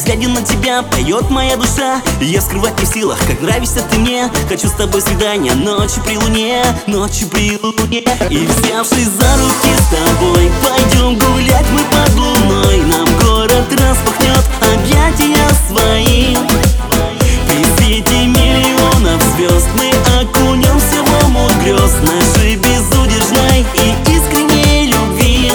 взгляде на тебя поет моя душа. Я скрывать не в силах, как нравишься ты мне. Хочу с тобой свидания ночью при луне, ночью при луне. И взявшись за руки с тобой, пойдем гулять мы под луной. Нам город распахнет объятия свои. При свете миллионов звезд мы окунемся в омут грез нашей безудержной и искренней любви.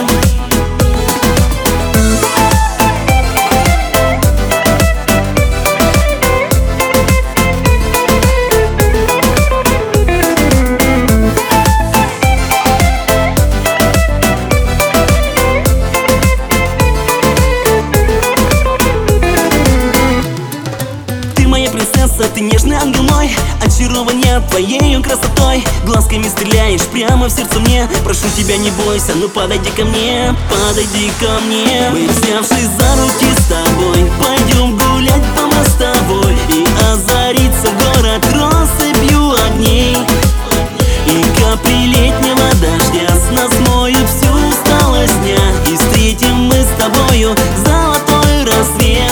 Ты нежный ангел мой, очарование твоею красотой. Глазками стреляешь прямо в сердце мне. Прошу тебя, не бойся, ну подойди ко мне, подойди ко мне. Мы, взявшись за руки с тобой, пойдем гулять по мостовой. И озарится город россыпью огней. И капли летнего дождя с нас смоют всю усталость дня. И встретим мы с тобою золотой рассвет.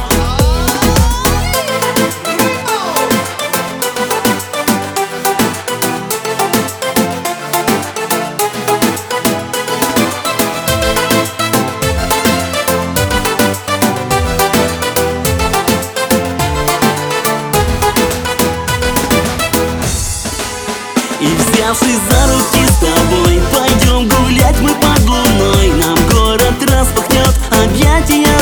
И взявшись за руки с тобой, пойдем гулять мы под луной. Нам город распахнет объятия